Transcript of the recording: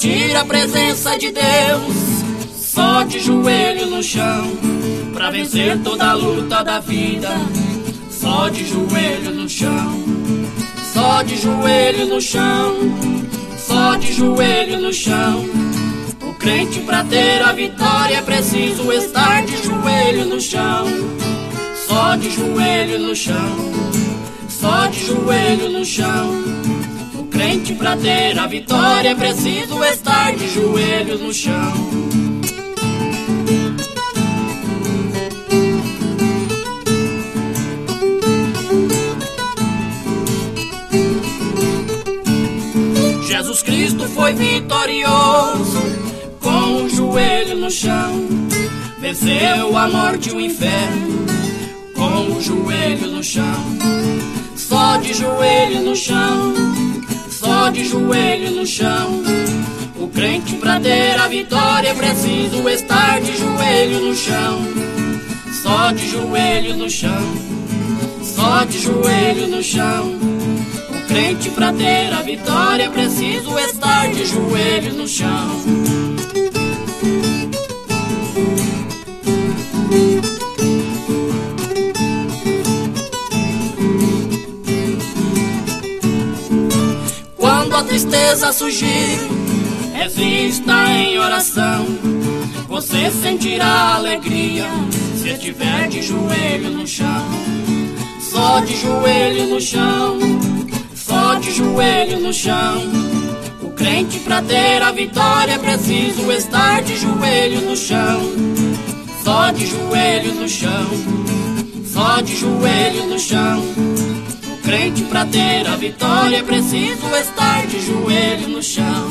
sentir a presença de Deus, só de joelho no chão, pra vencer toda a luta da vida, só de joelho no chão, só de joelho no chão, só de joelho no chão. O crente pra ter a vitória é preciso estar de joelho no chão, só de joelho no chão, só de joelho no chão. O crente pra ter a vitória é preciso estar de joelho no chão. Jesus Cristo foi vitorioso com o joelho no chão, venceu a morte e o inferno com o joelho no chão, só de joelho no chão, só de joelho no chão. O crente pra ter a vitória é preciso estar de joelho no chão, só de joelho no chão, só de joelho no chão. O crente pra ter a vitória é preciso estar de joelho no chão. Quando a tristeza surgir, resista em oração, você sentirá alegria se estiver de joelho no chão, só de joelho no chão, só de joelho no chão. O crente pra ter a vitória é preciso estar de joelho no chão, só de joelho no chão, só de joelho no chão. O crente pra ter a vitória é preciso estar de joelho no chão.